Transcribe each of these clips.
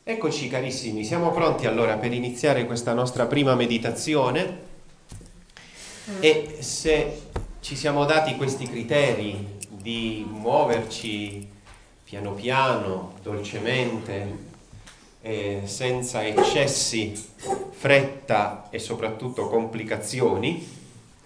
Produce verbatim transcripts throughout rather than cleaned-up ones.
Eccoci carissimi, siamo pronti allora per iniziare questa nostra prima meditazione e se ci siamo dati questi criteri di muoverci piano piano, dolcemente, eh, senza eccessi, fretta e soprattutto complicazioni,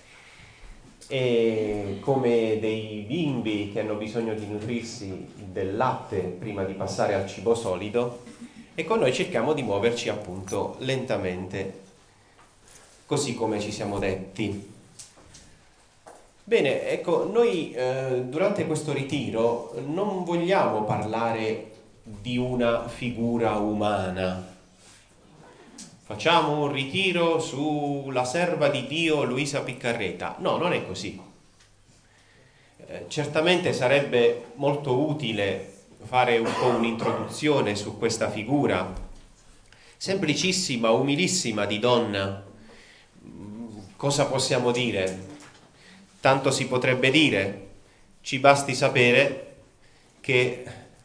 e come dei bimbi che hanno bisogno di nutrirsi del latte prima di passare al cibo solido, e con noi cerchiamo di muoverci appunto lentamente, così come ci siamo detti. Bene, ecco, noi eh, durante questo ritiro non vogliamo parlare di una figura umana. Facciamo un ritiro sulla serva di Dio Luisa Piccarreta. No, non è così. Eh, certamente sarebbe molto utile fare un po' un'introduzione su questa figura semplicissima, umilissima di donna. Cosa possiamo dire? Tanto si potrebbe dire, ci basti sapere che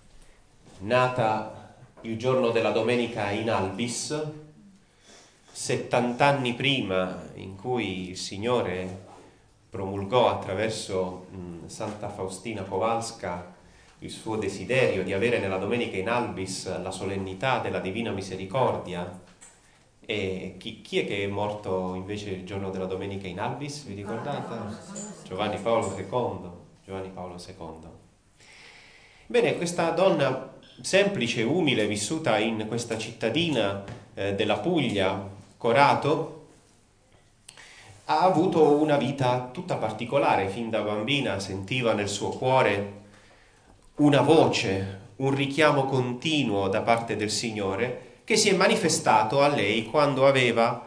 nata il giorno della domenica in Albis, settanta anni prima, in cui il Signore promulgò attraverso mh, Santa Faustina Kowalska il suo desiderio di avere nella domenica in Albis la solennità della Divina Misericordia. E chi, chi è che è morto invece il giorno della domenica in Albis? Vi ricordate? Giovanni Paolo secondo. Giovanni Paolo secondo. Bene, questa donna semplice, umile, vissuta in questa cittadina eh, della Puglia, Corato, ha avuto una vita tutta particolare. Fin da bambina sentiva nel suo cuore una voce, un richiamo continuo da parte del Signore, che si è manifestato a lei quando aveva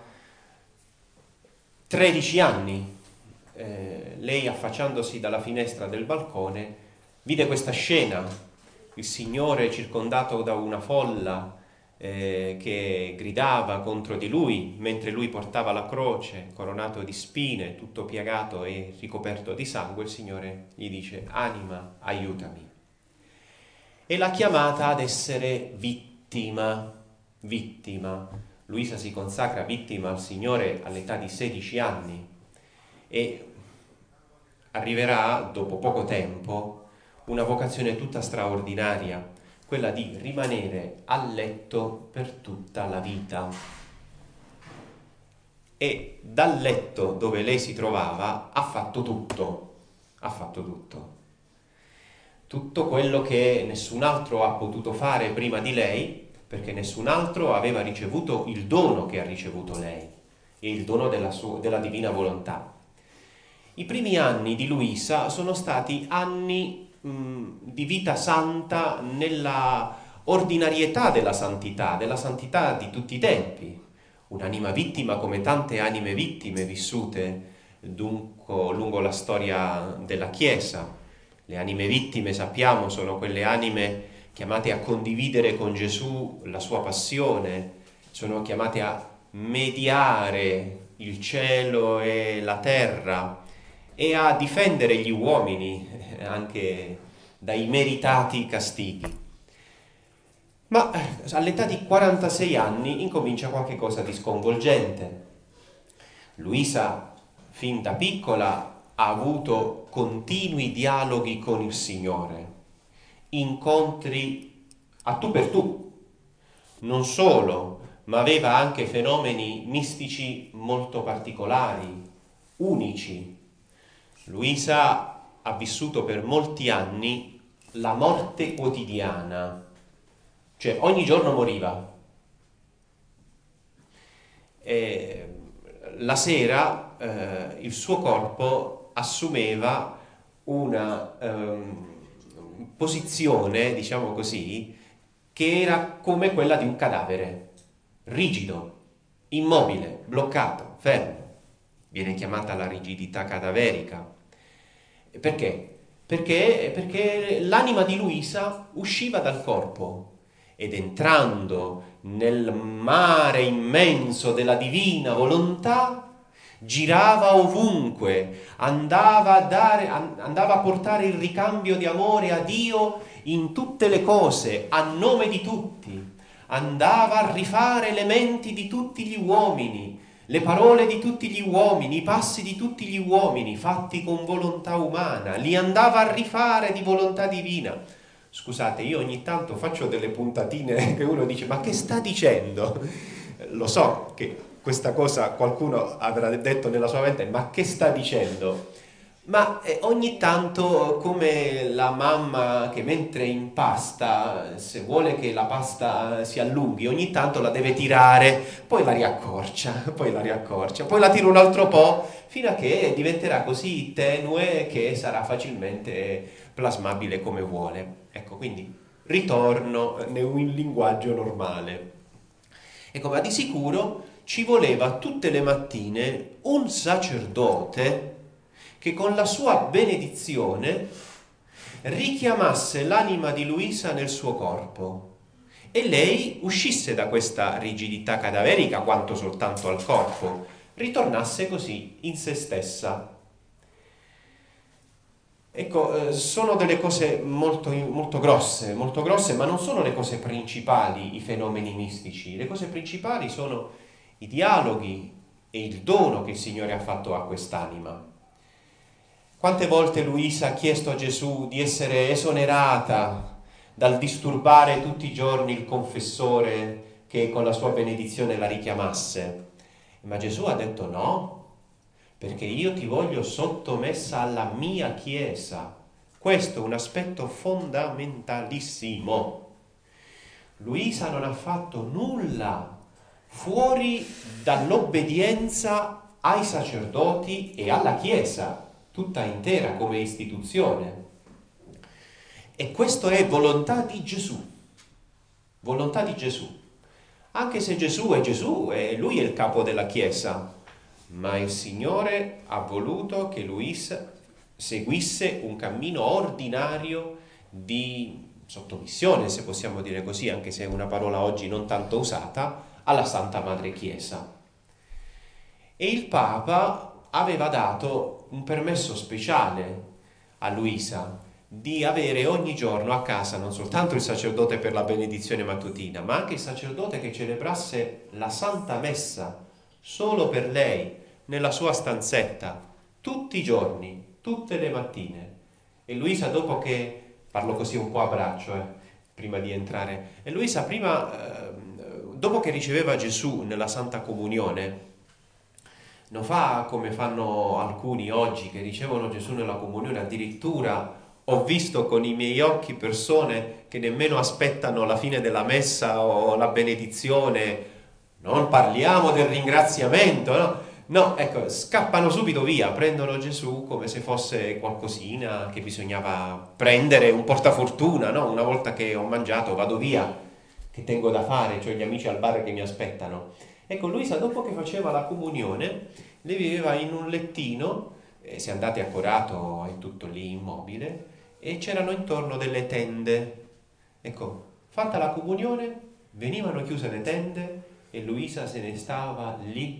tredici anni. Eh, lei, affacciandosi dalla finestra del balcone, vide questa scena: il Signore circondato da una folla eh, che gridava contro di lui, mentre lui portava la croce, coronato di spine, tutto piagato e ricoperto di sangue. Il Signore gli dice: anima, aiutami. E l'ha chiamata ad essere vittima. Vittima. Luisa si consacra vittima al Signore all'età di sedici anni e arriverà dopo poco tempo una vocazione tutta straordinaria, quella di rimanere a letto per tutta la vita. E dal letto dove lei si trovava ha fatto tutto, ha fatto tutto. Tutto quello che nessun altro ha potuto fare prima di lei, perché nessun altro aveva ricevuto il dono che ha ricevuto lei, e il dono della, sua, della divina volontà. I primi anni di Luisa sono stati anni mh, di vita santa nella ordinarietà della santità, della santità di tutti i tempi. Un'anima vittima come tante anime vittime vissute dunque lungo la storia della Chiesa. Le anime vittime, sappiamo, sono quelle anime chiamate a condividere con Gesù la sua passione, sono chiamate a mediare il cielo e la terra e a difendere gli uomini anche dai meritati castighi. Ma all'età di quarantasei anni incomincia qualche cosa di sconvolgente. Luisa, fin da piccola, ha avuto continui dialoghi con il Signore, incontri a tu per tu. Non solo, ma aveva anche fenomeni mistici molto particolari, unici. Luisa ha vissuto per molti anni la morte quotidiana, cioè ogni giorno moriva. E la sera eh, il suo corpo assumeva una ehm, posizione, diciamo così, che era come quella di un cadavere, rigido, immobile, bloccato, fermo. Viene chiamata la rigidità cadaverica. Perché? Perché, perché l'anima di Luisa usciva dal corpo ed entrando nel mare immenso della divina volontà girava ovunque, andava a dare, andava a portare il ricambio di amore a Dio in tutte le cose, a nome di tutti, andava a rifare le menti di tutti gli uomini, le parole di tutti gli uomini, i passi di tutti gli uomini, fatti con volontà umana, li andava a rifare di volontà divina. Scusate, io ogni tanto faccio delle puntatine che uno dice, ma che sta dicendo? Lo so che questa cosa qualcuno avrà detto nella sua mente, ma che sta dicendo? Ma eh, ogni tanto, come la mamma che mentre impasta, se vuole che la pasta si allunghi, ogni tanto la deve tirare, poi la riaccorcia, poi la riaccorcia, poi la tira un altro po', fino a che diventerà così tenue che sarà facilmente plasmabile come vuole. Ecco, quindi ritorno in un linguaggio normale. Ecco, ma di sicuro ci voleva tutte le mattine un sacerdote che con la sua benedizione richiamasse l'anima di Luisa nel suo corpo e lei uscisse da questa rigidità cadaverica quanto soltanto al corpo, ritornasse così in se stessa. Ecco, sono delle cose molto, molto grosse, molto grosse, ma non sono le cose principali i fenomeni mistici. Le cose principali sono i dialoghi e il dono che il Signore ha fatto a quest'anima. Quante volte Luisa ha chiesto a Gesù di essere esonerata dal disturbare tutti i giorni il confessore che con la sua benedizione la richiamasse? Ma Gesù ha detto no, perché io ti voglio sottomessa alla mia Chiesa. Questo è un aspetto fondamentalissimo. Luisa non ha fatto nulla fuori dall'obbedienza ai sacerdoti e alla Chiesa tutta intera come istituzione. E questo è volontà di Gesù, volontà di Gesù. Anche se Gesù è Gesù e lui è il capo della Chiesa, ma il Signore ha voluto che Luisa seguisse un cammino ordinario di sottomissione, se possiamo dire così, anche se è una parola oggi non tanto usata, alla Santa Madre Chiesa. E il Papa aveva dato un permesso speciale a Luisa di avere ogni giorno a casa non soltanto il sacerdote per la benedizione mattutina, ma anche il sacerdote che celebrasse la Santa Messa solo per lei, nella sua stanzetta, tutti i giorni, tutte le mattine. E Luisa, dopo che, parlo così un po' a braccio, eh, prima di entrare, e Luisa prima, eh, dopo che riceveva Gesù nella Santa Comunione, non fa come fanno alcuni oggi che ricevono Gesù nella comunione, addirittura ho visto con i miei occhi persone che nemmeno aspettano la fine della messa o la benedizione, non parliamo del ringraziamento, no? No, ecco, scappano subito via, prendono Gesù come se fosse qualcosina che bisognava prendere, un portafortuna, no? Una volta che ho mangiato vado via, che tengo da fare, cioè gli amici al bar che mi aspettano. Ecco, Luisa dopo che faceva la comunione, lei viveva in un lettino, eh, se andate a Corato è tutto lì immobile, e c'erano intorno delle tende. Ecco, fatta la comunione, venivano chiuse le tende e Luisa se ne stava lì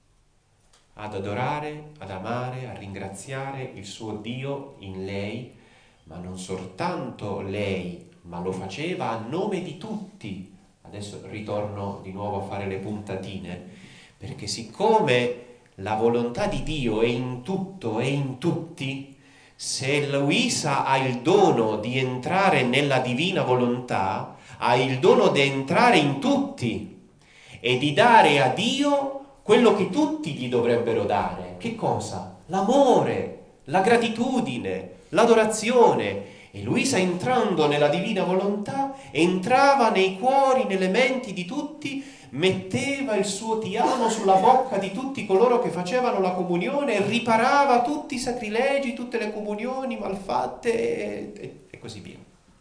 ad adorare, ad amare, a ringraziare il suo Dio in lei, ma non soltanto lei, ma lo faceva a nome di tutti. Adesso ritorno di nuovo a fare le puntatine, perché siccome la volontà di Dio è in tutto e in tutti, se Luisa ha il dono di entrare nella divina volontà, ha il dono di entrare in tutti e di dare a Dio quello che tutti gli dovrebbero dare. Che cosa? L'amore, la gratitudine, l'adorazione. E Luisa, entrando nella divina volontà, entrava nei cuori, nelle menti di tutti, metteva il suo ti amo sulla bocca di tutti coloro che facevano la comunione e riparava tutti i sacrilegi, tutte le comunioni malfatte e, e, e così via.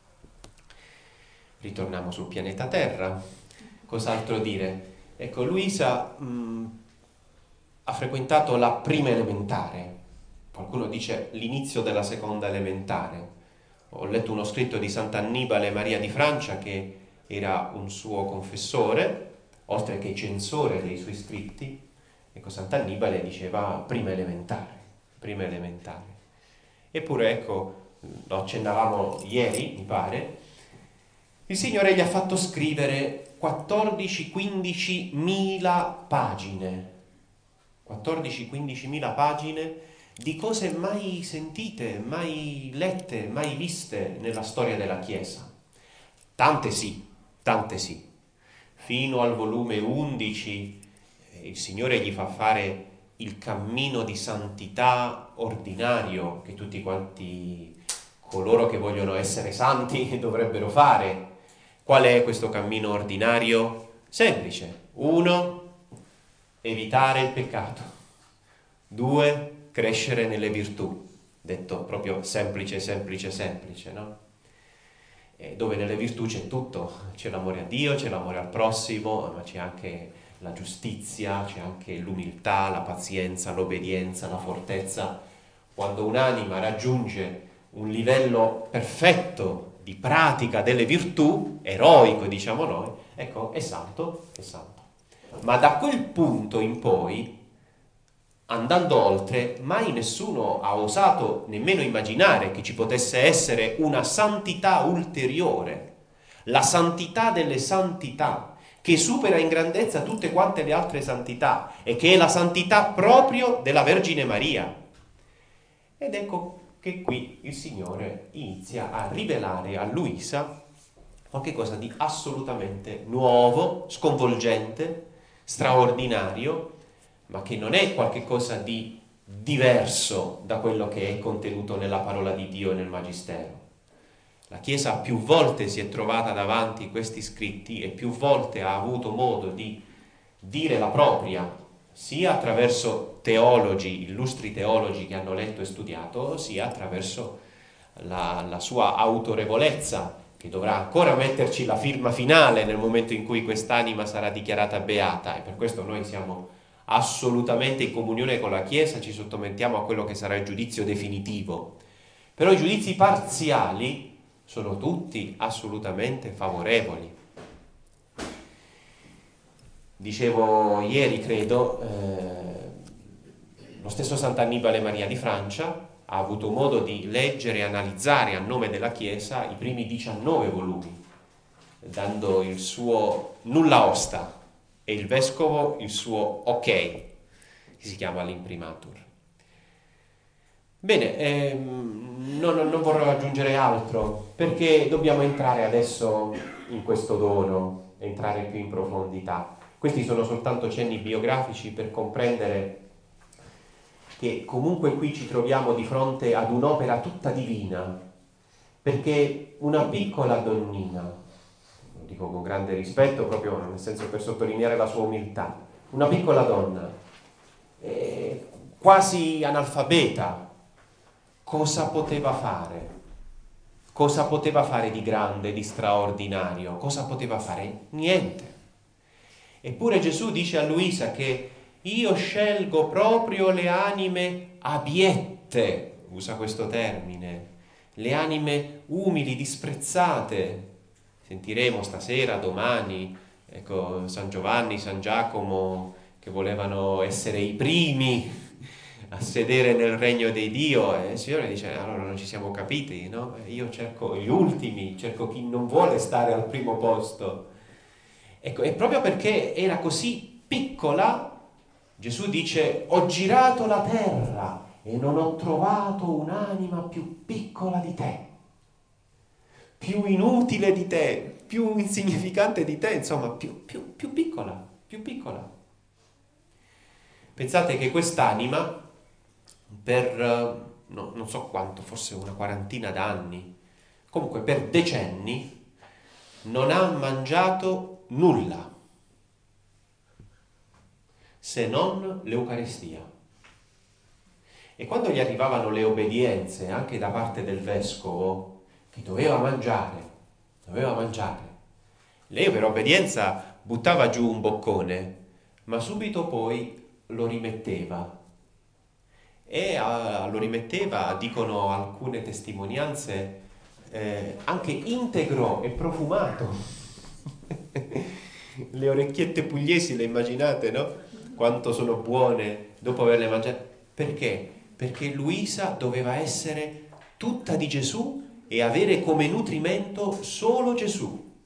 Ritorniamo sul pianeta Terra. Cos'altro dire? Ecco, Luisa mh, ha frequentato la prima elementare, qualcuno dice l'inizio della seconda elementare. Ho letto uno scritto di Sant'Annibale Maria di Francia, che era un suo confessore, oltre che censore dei suoi scritti. Ecco, Sant'Annibale diceva prima elementare, prima elementare. Eppure, ecco, lo accennavamo ieri, mi pare, Il Signore gli ha fatto scrivere quattordici quindici mila pagine, quattordici quindici mila pagine di cose mai sentite, mai lette, mai viste nella storia della Chiesa. Tante sì, tante sì. Fino al volume undici il Signore gli fa fare il cammino di santità ordinario che tutti quanti coloro che vogliono essere santi dovrebbero fare. Qual è questo cammino ordinario? Semplice. Uno, evitare il peccato. Due, crescere nelle virtù. Detto proprio semplice, semplice, semplice, no? E dove nelle virtù c'è tutto. C'è l'amore a Dio, c'è l'amore al prossimo, ma c'è anche la giustizia, c'è anche l'umiltà, la pazienza, l'obbedienza, la fortezza. Quando un'anima raggiunge un livello perfetto di pratica delle virtù, eroico diciamo noi, ecco, è santo, è santo. Ma da quel punto in poi, andando oltre, mai nessuno ha osato nemmeno immaginare che ci potesse essere una santità ulteriore, la santità delle santità, che supera in grandezza tutte quante le altre santità e che è la santità proprio della Vergine Maria. Ed ecco che qui il Signore inizia a rivelare a Luisa qualcosa di assolutamente nuovo, sconvolgente, straordinario, ma che non è qualcosa di diverso da quello che è contenuto nella parola di Dio e nel Magistero. La Chiesa più volte si è trovata davanti questi scritti e più volte ha avuto modo di dire la propria, sia attraverso teologi, illustri teologi che hanno letto e studiato, sia attraverso la, la sua autorevolezza, che dovrà ancora metterci la firma finale nel momento in cui quest'anima sarà dichiarata beata, e per questo noi siamo assolutamente in comunione con la Chiesa, ci sottomettiamo a quello che sarà il giudizio definitivo. Però i giudizi parziali sono tutti assolutamente favorevoli. Dicevo ieri, credo, eh, lo stesso Sant'Annibale Maria di Francia ha avuto modo di leggere e analizzare a nome della Chiesa i primi diciannove volumi, dando il suo nulla osta e il vescovo il suo ok, che si chiama l'imprimatur. Bene, ehm, non, non vorrò aggiungere altro, perché dobbiamo entrare adesso in questo dono, entrare più in profondità. Questi sono soltanto cenni biografici per comprendere che comunque qui ci troviamo di fronte ad un'opera tutta divina, perché una piccola donnina, lo dico con grande rispetto proprio nel senso per sottolineare la sua umiltà, una piccola donna, eh, quasi analfabeta, cosa poteva fare? Cosa poteva fare di grande, di straordinario? Cosa poteva fare? Niente. Eppure Gesù dice a Luisa che io scelgo proprio le anime abiette, usa questo termine, le anime umili, disprezzate. Sentiremo stasera, domani, ecco, San Giovanni, San Giacomo, che volevano essere i primi a sedere nel regno di Dio, e il Signore dice, allora non ci siamo capiti, no? Io cerco gli ultimi, cerco chi non vuole stare al primo posto. Ecco, e proprio perché era così piccola, Gesù dice, ho girato la terra e non ho trovato un'anima più piccola di te, più inutile di te, più insignificante di te, insomma, più, più, più piccola, più piccola. Pensate che quest'anima, per no, non so quanto, forse una quarantina d'anni, comunque per decenni, non ha mangiato nulla se non l'Eucaristia. E quando gli arrivavano le obbedienze anche da parte del vescovo, che doveva mangiare, doveva mangiare, lei per obbedienza buttava giù un boccone, ma subito poi lo rimetteva. E a, lo rimetteva, dicono alcune testimonianze, eh, anche integro e profumato. Le orecchiette pugliesi, le immaginate, no? Quanto sono buone dopo averle mangiate. Perché? Perché Luisa doveva essere tutta di Gesù e avere come nutrimento solo Gesù.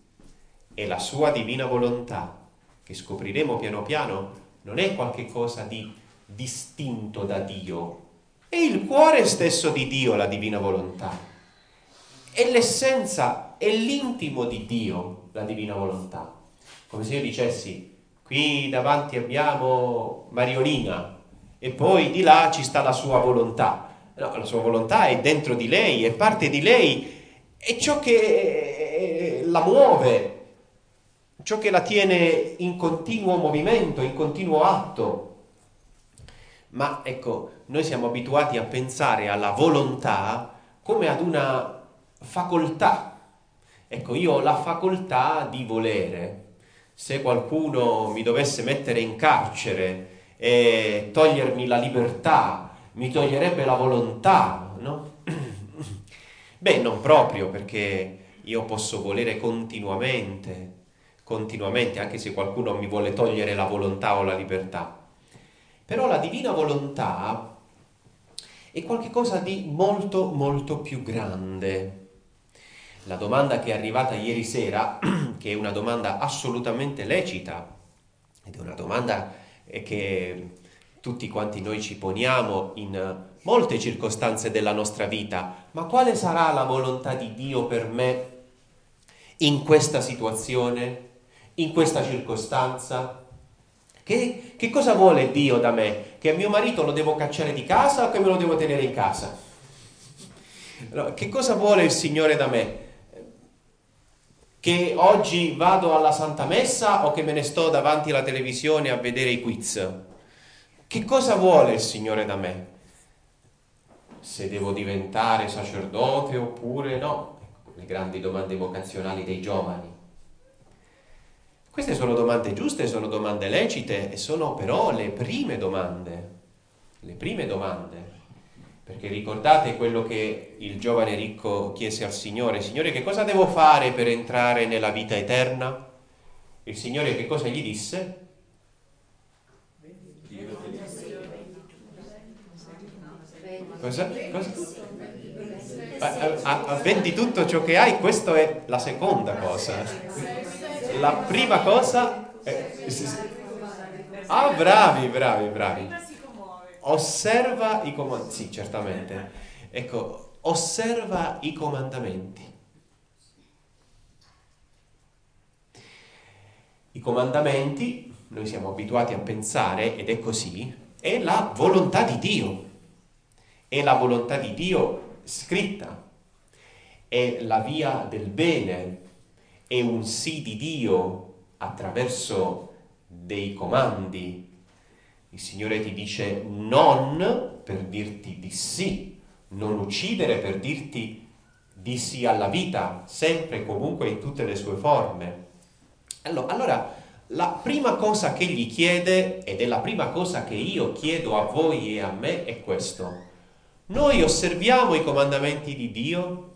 e la sua divina volontà, che scopriremo piano piano, non è qualche cosa di distinto da Dio, è il cuore stesso di Dio, la divina volontà. È l'essenza, è l'intimo di Dio, la divina volontà. Come se io dicessi, qui davanti abbiamo Mariolina e poi di là ci sta la sua volontà. No, la sua volontà è dentro di lei, è parte di lei, è ciò che la muove, ciò che la tiene in continuo movimento, in continuo atto. Ma ecco, noi siamo abituati a pensare alla volontà come ad una facoltà. Ecco, io ho la facoltà di volere. Se qualcuno mi dovesse mettere in carcere e togliermi la libertà, mi toglierebbe la volontà, no? Beh, non proprio, perché io posso volere continuamente, continuamente, anche se qualcuno mi vuole togliere la volontà o la libertà. Però la divina volontà è qualcosa di molto, molto più grande. La domanda che è arrivata ieri sera, che è una domanda assolutamente lecita, ed è una domanda che tutti quanti noi ci poniamo in molte circostanze della nostra vita, ma quale sarà la volontà di Dio per me in questa situazione, in questa circostanza? Che, che cosa vuole Dio da me? Che mio marito lo devo cacciare di casa o che me lo devo tenere in casa? No, che cosa vuole il Signore da me? Che oggi vado alla Santa Messa o che me ne sto davanti alla televisione a vedere i quiz? Che cosa vuole il Signore da me? Se devo diventare sacerdote oppure no? Le grandi domande vocazionali dei giovani. Queste sono domande giuste, sono domande lecite e sono però le prime domande, le prime domande, perché ricordate quello che il giovane ricco chiese al Signore: Signore, che cosa devo fare per entrare nella vita eterna? Il Signore che cosa gli disse? Cosa? Cosa? A, a, a, vendi tutto ciò che hai, questa è la seconda cosa. La prima cosa è... Ah, bravi, bravi, bravi. Osserva i comandamenti. Sì, certamente. Ecco, osserva i comandamenti. I comandamenti, noi siamo abituati a pensare, ed è così, è la volontà di Dio. È la volontà di Dio scritta. È la via del bene. È un sì di Dio attraverso dei comandi. Il Signore ti dice non per dirti di sì, non uccidere per dirti di sì alla vita, sempre e comunque in tutte le sue forme. Allora, allora, la prima cosa che gli chiede, ed è la prima cosa che io chiedo a voi e a me, è questo: noi osserviamo i comandamenti di Dio?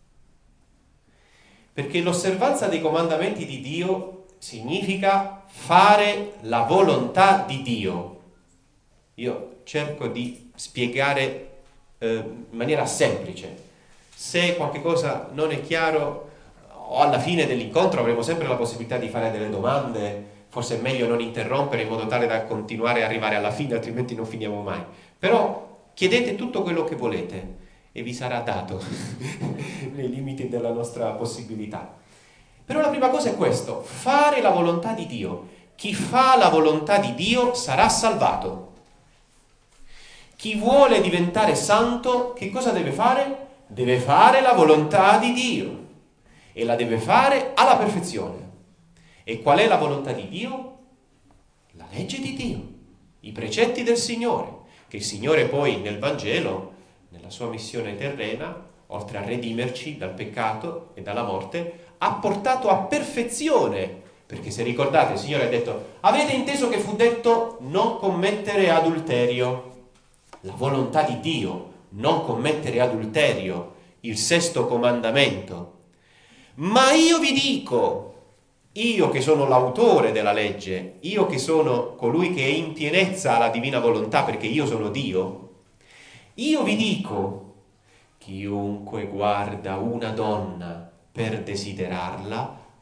Perché l'osservanza dei comandamenti di Dio significa fare la volontà di Dio. Io cerco di spiegare eh, in maniera semplice. Se qualche cosa non è chiaro, o alla fine dell'incontro avremo sempre la possibilità di fare delle domande, forse è meglio non interrompere in modo tale da continuare a arrivare alla fine, altrimenti non finiamo mai. Però chiedete tutto quello che volete e vi sarà dato nei limiti della nostra possibilità. Però la prima cosa è questo: fare la volontà di Dio. Chi fa la volontà di Dio sarà salvato. Chi vuole diventare santo, che cosa deve fare? Deve fare la volontà di Dio e la deve fare alla perfezione. E qual è la volontà di Dio? La legge di Dio, i precetti del Signore, che il Signore poi nel Vangelo, nella sua missione terrena, oltre a redimerci dal peccato e dalla morte, ha portato a perfezione. Perché se ricordate, il Signore ha detto: avete inteso che fu detto non commettere adulterio? La volontà di Dio, non commettere adulterio, il sesto comandamento. Ma io vi dico, io che sono l'autore della legge, io che sono colui che è in pienezza la divina volontà, perché io sono Dio, io vi dico: chiunque guarda una donna per desiderarla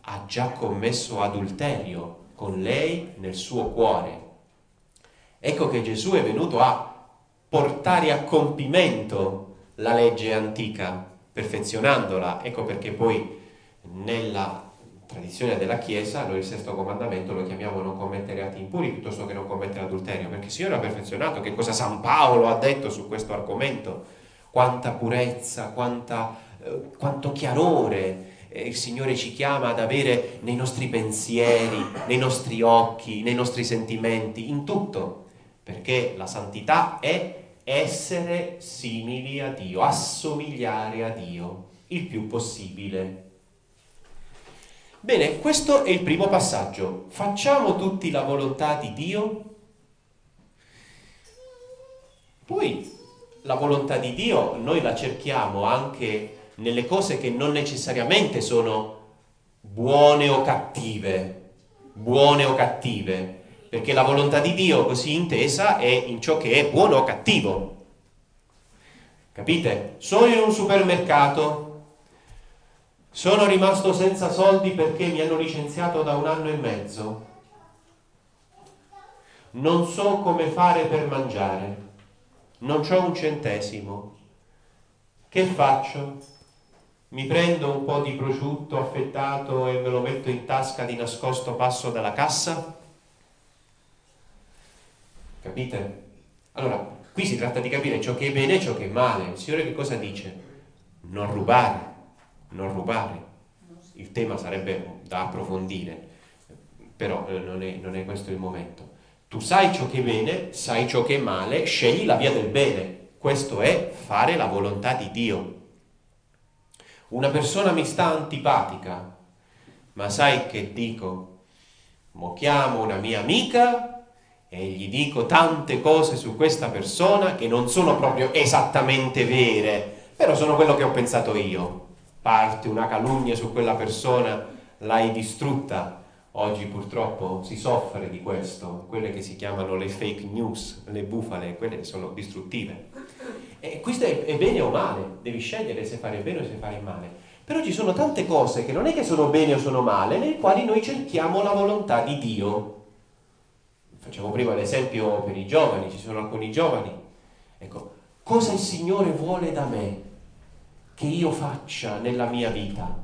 ha già commesso adulterio con lei nel suo cuore. Ecco che Gesù è venuto a portare a compimento la legge antica, perfezionandola. Ecco perché poi nella tradizione della Chiesa noi il sesto comandamento lo chiamiamo non commettere atti impuri piuttosto che non commettere adulterio, perché il Signore ha perfezionato. Che cosa San Paolo ha detto su questo argomento? Quanta purezza, quanta, eh, quanto chiarore eh, il Signore ci chiama ad avere nei nostri pensieri, nei nostri occhi, nei nostri sentimenti, in tutto, perché la santità è essere simili a Dio, assomigliare a Dio il più possibile. Bene, questo è il primo passaggio. Facciamo tutti la volontà di Dio? Poi la volontà di Dio noi la cerchiamo anche nelle cose che non necessariamente sono buone o cattive, buone o cattive, perché la volontà di Dio così intesa è in ciò che è buono o cattivo. Capite? Sono in un supermercato, sono rimasto senza soldi perché mi hanno licenziato da un anno e mezzo, non so come fare per mangiare, non c'ho un centesimo. Che faccio? Mi prendo un po' di prosciutto affettato e me lo metto in tasca di nascosto, passo dalla cassa? Capite? Allora, qui si tratta di capire ciò che è bene e ciò che è male. Il Signore che cosa dice? Non rubare, non rubare. Il tema sarebbe da approfondire, però eh, non è, non è questo il momento. Tu sai ciò che è bene, sai ciò che è male, scegli la via del bene. Questo è fare la volontà di Dio. Una persona mi sta antipatica, ma sai che dico? Mo chiamo una mia amica e gli dico tante cose su questa persona che non sono proprio esattamente vere, però sono quello che ho pensato io. Parte una calunnia su quella persona, l'hai distrutta. Oggi purtroppo si soffre di questo, quelle che si chiamano le fake news, le bufale, quelle sono distruttive. E questo è, è bene o male, devi scegliere se fare bene o se fare male. Però ci sono tante cose che non è che sono bene o sono male, nelle quali noi cerchiamo la volontà di Dio. Facciamo prima l'esempio per i giovani, ci sono alcuni giovani. Ecco, cosa il Signore vuole da me che io faccia nella mia vita?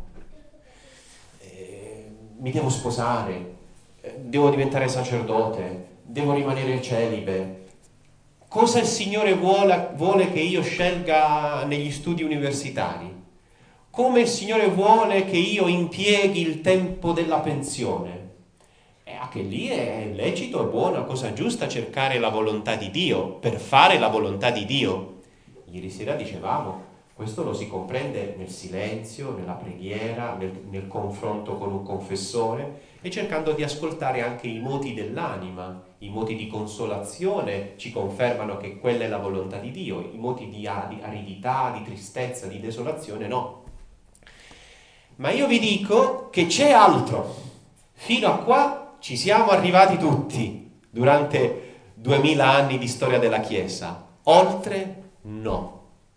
Eh, mi devo sposare, eh, devo diventare sacerdote, devo rimanere celibe. Cosa il Signore vuole, vuole che io scelga negli studi universitari? Come il Signore vuole che io impieghi il tempo della pensione? E anche lì è lecito, è buona, cosa giusta cercare la volontà di Dio, per fare la volontà di Dio. Ieri sera dicevamo, questo lo si comprende nel silenzio, nella preghiera, nel, nel confronto con un confessore e cercando di ascoltare anche i moti dell'anima. I moti di consolazione ci confermano che quella è la volontà di Dio, i moti di aridità, di tristezza, di desolazione no. Ma io vi dico che c'è altro. Fino a qua ci siamo arrivati tutti durante duemila anni di storia della Chiesa. Oltre no.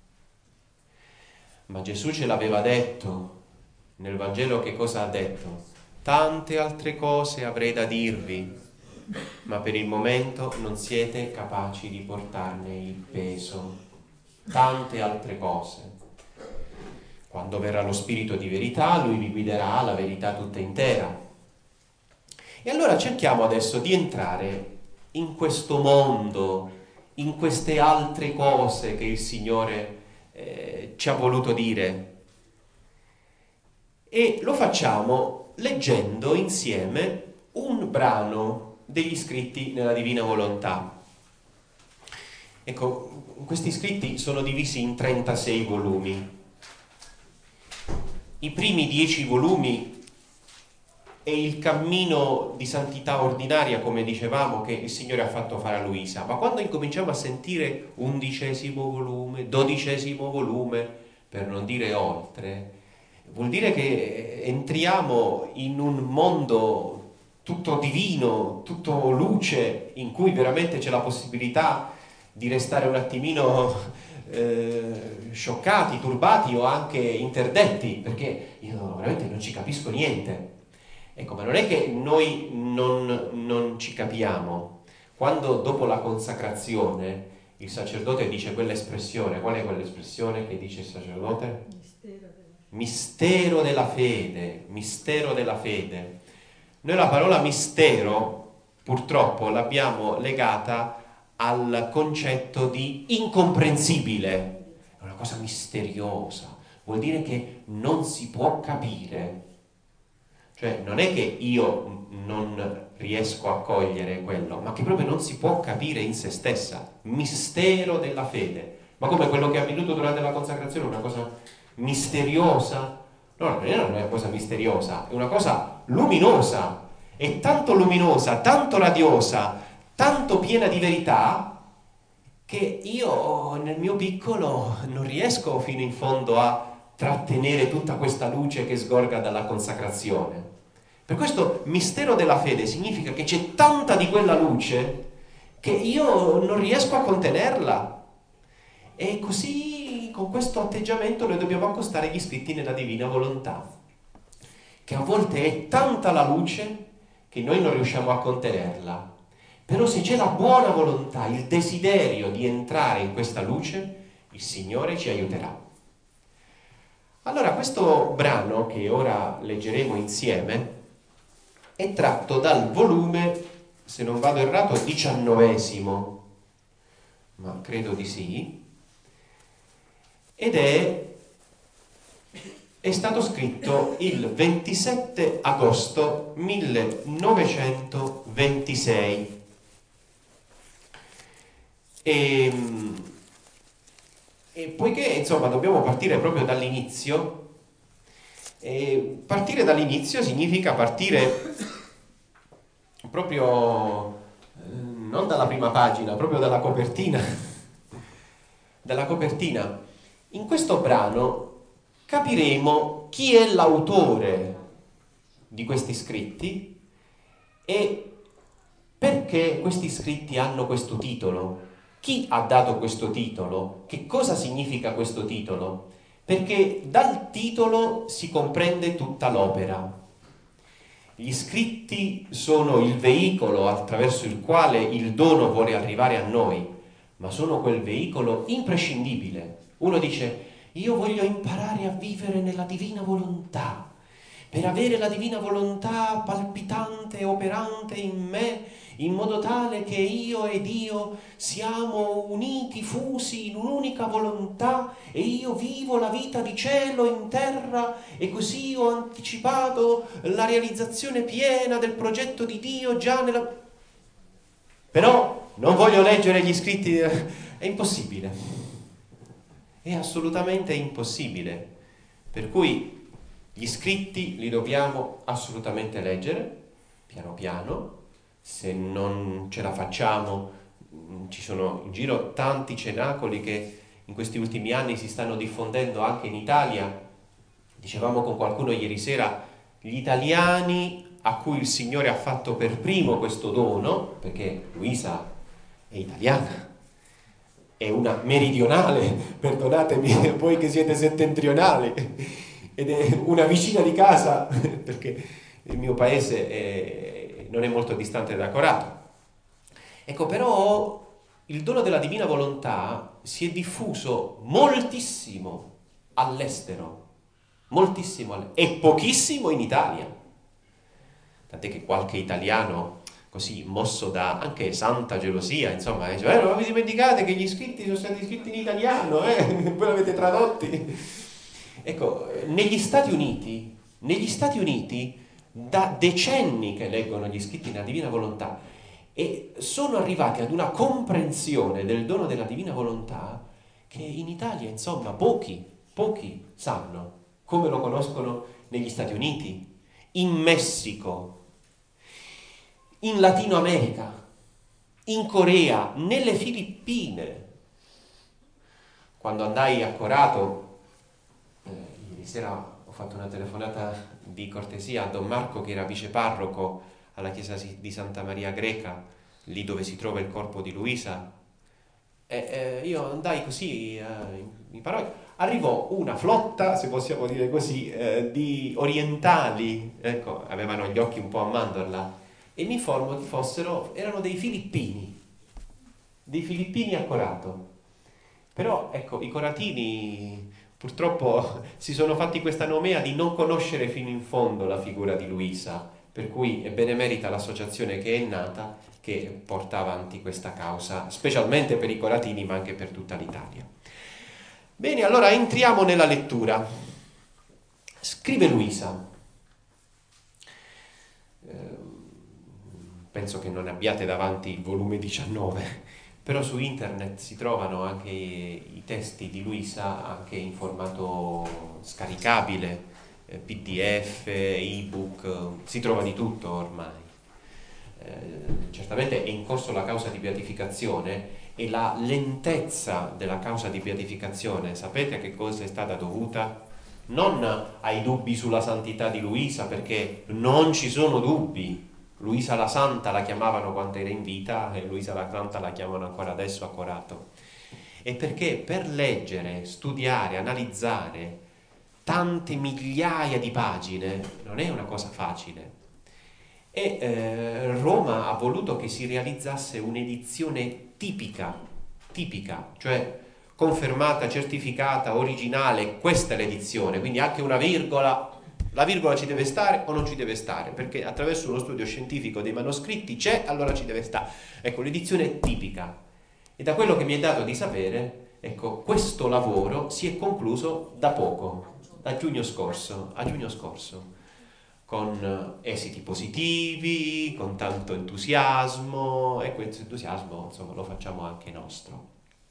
Ma Gesù ce l'aveva detto nel Vangelo. Che cosa ha detto? Tante altre cose avrei da dirvi, ma per il momento non siete capaci di portarne il peso. Tante altre cose. Quando verrà lo Spirito di verità, Lui vi guiderà alla verità tutta intera. E allora cerchiamo adesso di entrare in questo mondo, in queste altre cose che il Signore eh, ci ha voluto dire. E lo facciamo leggendo insieme un brano degli scritti nella Divina Volontà. Ecco, questi scritti sono divisi in trentasei volumi. I primi dieci volumi è il cammino di santità ordinaria, come dicevamo, che il Signore ha fatto fare a Luisa. Ma quando incominciamo a sentire undicesimo volume, dodicesimo volume, per non dire oltre, vuol dire che entriamo in un mondo tutto divino, tutto luce, in cui veramente c'è la possibilità di restare un attimino eh, scioccati, turbati o anche interdetti, perché io veramente non ci capisco niente. Ecco, ma non è che noi non, non ci capiamo. Quando dopo la consacrazione il sacerdote dice quell'espressione, qual è quell'espressione che dice il sacerdote? Mistero della fede, mistero della fede. Noi la parola mistero purtroppo l'abbiamo legata al concetto di incomprensibile, è una cosa misteriosa, vuol dire che non si può capire, cioè non è che io non riesco a cogliere quello, ma che proprio non si può capire in se stessa, mistero della fede. Ma come quello che è avvenuto durante la consacrazione, una cosa misteriosa? No, non è una cosa misteriosa, è una cosa luminosa, è tanto luminosa, tanto radiosa, tanto piena di verità che io nel mio piccolo non riesco fino in fondo a trattenere tutta questa luce che sgorga dalla consacrazione. Per questo mistero della fede significa che c'è tanta di quella luce che io non riesco a contenerla, e così con questo atteggiamento noi dobbiamo accostare gli scritti nella divina volontà, che a volte è tanta la luce che noi non riusciamo a contenerla, però se c'è la buona volontà, il desiderio di entrare in questa luce, il Signore ci aiuterà. Allora, questo brano che ora leggeremo insieme è tratto dal volume, se non vado errato, diciannovesimo, ma credo di sì, ed è, è stato scritto il ventisette agosto millenovecentoventisei. E, e poiché insomma dobbiamo partire proprio dall'inizio, e partire dall'inizio significa partire proprio eh, non dalla prima pagina, proprio dalla copertina. Dalla copertina. In questo brano capiremo chi è l'autore di questi scritti e perché questi scritti hanno questo titolo. Chi ha dato questo titolo? Che cosa significa questo titolo? Perché dal titolo si comprende tutta l'opera. Gli scritti sono il veicolo attraverso il quale il dono vuole arrivare a noi, ma sono quel veicolo imprescindibile. Uno dice: io voglio imparare a vivere nella divina volontà. Per avere la divina volontà palpitante e operante in me, in modo tale che io ed Dio siamo uniti, fusi in un'unica volontà, e io vivo la vita di cielo in terra, e così ho anticipato la realizzazione piena del progetto di Dio già nella... Però non voglio leggere gli scritti, è impossibile, è assolutamente impossibile, per cui gli scritti li dobbiamo assolutamente leggere, piano piano. Se non ce la facciamo, ci sono in giro tanti cenacoli che in questi ultimi anni si stanno diffondendo anche in Italia. Dicevamo con qualcuno ieri sera, gli italiani a cui il Signore ha fatto per primo questo dono, perché Luisa è italiana, è una meridionale, perdonatemi voi che siete settentrionali, ed è una vicina di casa, perché il mio paese è, non è molto distante da Corato. Ecco, però il dono della divina volontà si è diffuso moltissimo all'estero, moltissimo, e pochissimo in Italia. Tant'è che qualche italiano, così mosso da anche santa gelosia, insomma, dice: eh, non vi dimenticate che gli scritti sono stati scritti in italiano, eh? Voi l'avete tradotti. Ecco, negli Stati Uniti, negli Stati Uniti da decenni che leggono gli scritti nella divina volontà e sono arrivati ad una comprensione del dono della divina volontà che in Italia, insomma, pochi, pochi sanno come lo conoscono negli Stati Uniti, in Messico, in Latino America, in Corea, nelle Filippine. Quando andai a Corato, Eh, ieri sera ho fatto una telefonata di cortesia a Don Marco, che era viceparroco alla chiesa di Santa Maria Greca, lì dove si trova il corpo di Luisa. E, eh, io andai così eh, in, in parodia. Arrivò una flotta, se possiamo dire così, eh, di orientali, ecco, avevano gli occhi un po' a mandorla, e mi informo che fossero, erano dei filippini, dei filippini a Corato. Però, ecco, i coratini purtroppo si sono fatti questa nomea di non conoscere fino in fondo la figura di Luisa, per cui è benemerita l'associazione che è nata, che porta avanti questa causa, specialmente per i coratini, ma anche per tutta l'Italia. Bene, allora entriamo nella lettura. Scrive Luisa. Eh, penso che non abbiate davanti il volume diciannove, però su internet si trovano anche i testi di Luisa, anche in formato scaricabile, eh, P D F, ebook, si trova di tutto ormai. Eh, certamente è in corso la causa di beatificazione, e la lentezza della causa di beatificazione, sapete a che cosa è stata dovuta? Non ai dubbi sulla santità di Luisa, perché non ci sono dubbi. Luisa la Santa la chiamavano quando era in vita, e Luisa la Santa la chiamano ancora adesso a Corato. E perché per leggere, studiare, analizzare tante migliaia di pagine non è una cosa facile. E eh, Roma ha voluto che si realizzasse un'edizione tipica, tipica, cioè confermata, certificata, originale. Questa è l'edizione, quindi anche una virgola, la virgola ci deve stare o non ci deve stare, perché attraverso uno studio scientifico dei manoscritti c'è, allora ci deve stare. Ecco, l'edizione è tipica. E da quello che mi è dato di sapere, ecco, questo lavoro si è concluso da poco, da giugno scorso, a giugno scorso. Con esiti positivi, con tanto entusiasmo, e questo entusiasmo, insomma, lo facciamo anche nostro.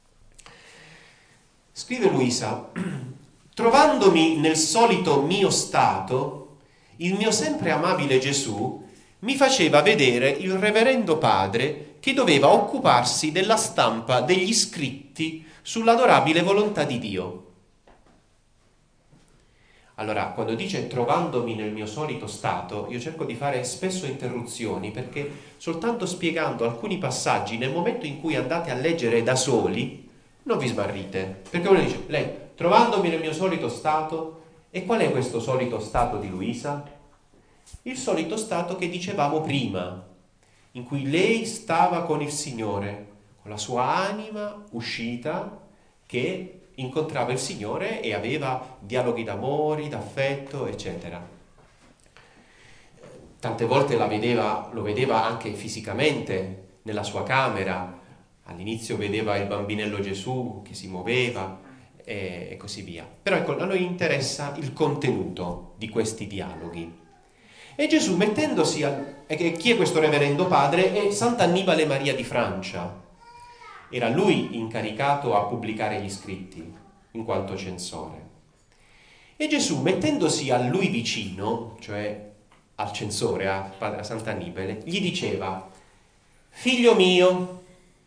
Scrive Luisa: trovandomi nel solito mio stato, il mio sempre amabile Gesù mi faceva vedere il reverendo padre che doveva occuparsi della stampa degli scritti sull'adorabile volontà di Dio. Allora, quando dice trovandomi nel mio solito stato, io cerco di fare spesso interruzioni, perché soltanto spiegando alcuni passaggi, nel momento in cui andate a leggere da soli, non vi smarrite. Perché uno dice, lei, trovandomi nel mio solito stato, e qual è questo solito stato di Luisa? Il solito stato che dicevamo prima, in cui lei stava con il Signore, con la sua anima uscita, che incontrava il Signore e aveva dialoghi d'amore, d'affetto, eccetera. Tante volte la vedeva, lo vedeva anche fisicamente nella sua camera. All'inizio vedeva il bambinello Gesù che si muoveva e, e così via. Però ecco, a noi interessa il contenuto di questi dialoghi. E Gesù, mettendosi a... E chi è questo reverendo padre? È Sant'Annibale Maria di Francia. Era lui incaricato a pubblicare gli scritti, in quanto censore. E Gesù, mettendosi a lui vicino, cioè al censore, a, a Sant'Annibale, gli diceva: figlio mio,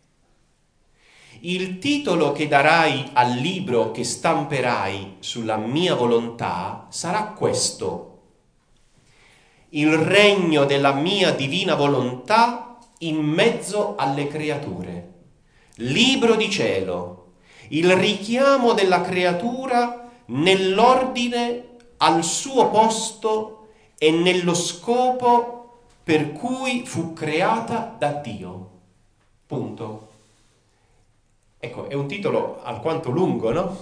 il titolo che darai al libro che stamperai sulla mia volontà sarà questo: il regno della mia divina volontà in mezzo alle creature. Libro di cielo, il richiamo della creatura nell'ordine al suo posto e nello scopo per cui fu creata da Dio. Punto. Ecco, è un titolo alquanto lungo, no?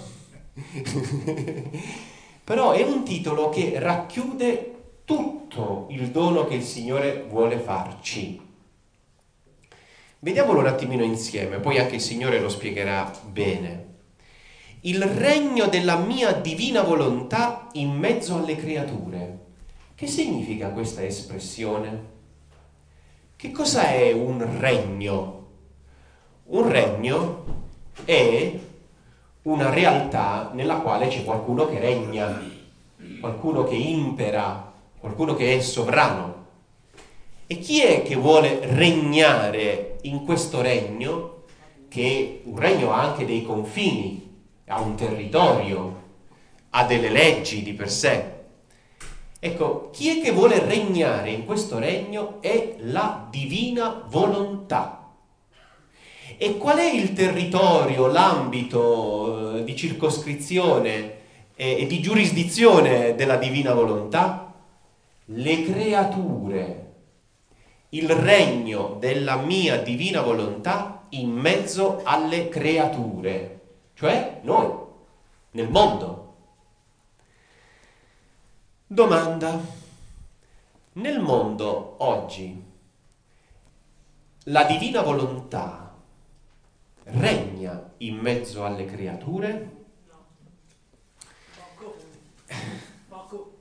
Però è un titolo che racchiude tutto il dono che il Signore vuole farci. Vediamolo un attimino insieme, poi anche il Signore lo spiegherà bene. Il regno della mia divina volontà in mezzo alle creature. Che significa questa espressione? Che cosa è un regno? Un regno è una realtà nella quale c'è qualcuno che regna, qualcuno che impera, qualcuno che è sovrano. E chi è che vuole regnare in questo regno, che un regno ha anche dei confini, ha un territorio, ha delle leggi di per sé? Ecco, chi è che vuole regnare in questo regno è la divina volontà. E qual è il territorio, l'ambito eh, di circoscrizione e, e di giurisdizione della divina volontà? Le creature, il regno della mia divina volontà in mezzo alle creature, cioè noi, nel mondo. Domanda: nel mondo oggi la divina volontà regna in mezzo alle creature? Poco. Poco.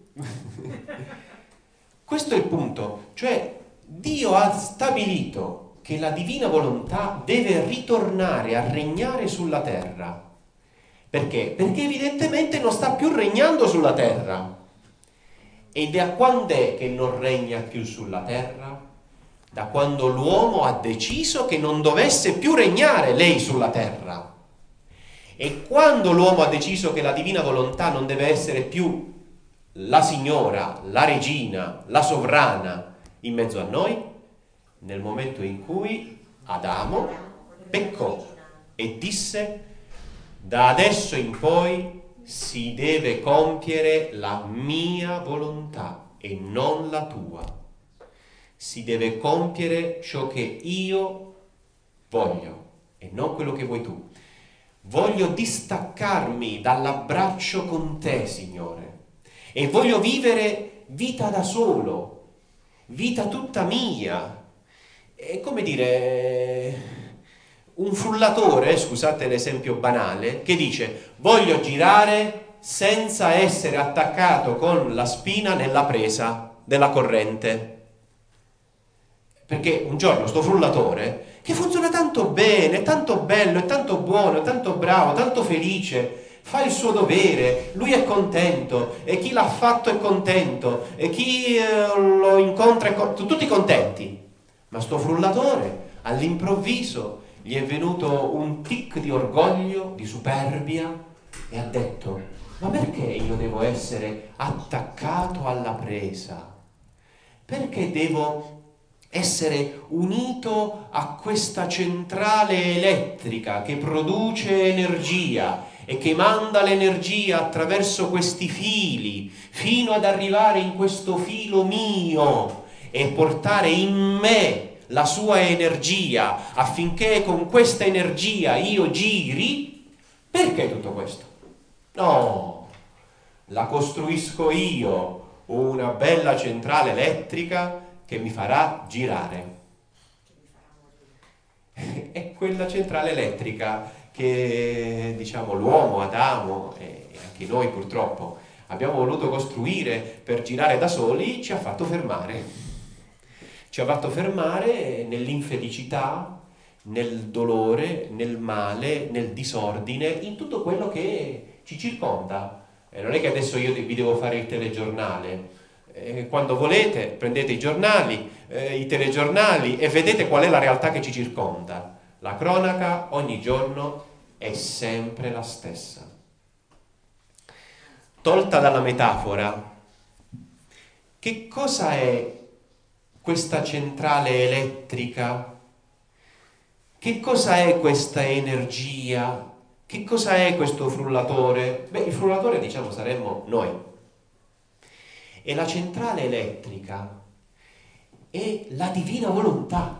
Questo è il punto, cioè Dio ha stabilito che la divina volontà deve ritornare a regnare sulla terra. Perché? Perché evidentemente non sta più regnando sulla terra. E da quando è che non regna più sulla terra? Da quando l'uomo ha deciso che non dovesse più regnare lei sulla terra. E quando l'uomo ha deciso che la divina volontà non deve essere più la signora, la regina, la sovrana in mezzo a noi, nel momento in cui Adamo peccò e disse: da adesso in poi si deve compiere la mia volontà e non la tua. Si deve compiere ciò che io voglio e non quello che vuoi tu. Voglio distaccarmi dall'abbraccio con te, Signore, e voglio vivere vita da solo, vita tutta mia. È come dire, un frullatore, scusate l'esempio banale, che dice: voglio girare senza essere attaccato con la spina nella presa della corrente. Perché un giorno sto frullatore, che funziona tanto bene, è tanto bello, è tanto buono, è tanto bravo, tanto felice, fa il suo dovere, lui è contento, e chi l'ha fatto è contento, e chi eh, lo incontra è contento, tutti contenti. Ma sto frullatore all'improvviso gli è venuto un tic di orgoglio, di superbia, e ha detto: ma perché io devo essere attaccato alla presa? Perché devo essere unito a questa centrale elettrica che produce energia e che manda l'energia attraverso questi fili fino ad arrivare in questo filo mio e portare in me la sua energia affinché con questa energia io giri? Perché tutto questo? No, la costruisco io una bella centrale elettrica che mi farà girare. È quella centrale elettrica che, diciamo, l'uomo, Adamo e anche noi purtroppo abbiamo voluto costruire per girare da soli, ci ha fatto fermare. Ci ha fatto fermare nell'infelicità, nel dolore, nel male, nel disordine, in tutto quello che ci circonda. E non è che adesso io vi devo fare il telegiornale. Eh, quando volete prendete i giornali, eh, i telegiornali e vedete qual è la realtà che ci circonda. La cronaca ogni giorno è sempre la stessa. Tolta dalla metafora, che cosa è questa centrale elettrica? Che cosa è questa energia? Che cosa è questo frullatore? Beh, il frullatore, diciamo, saremmo noi. E la centrale elettrica è la divina volontà,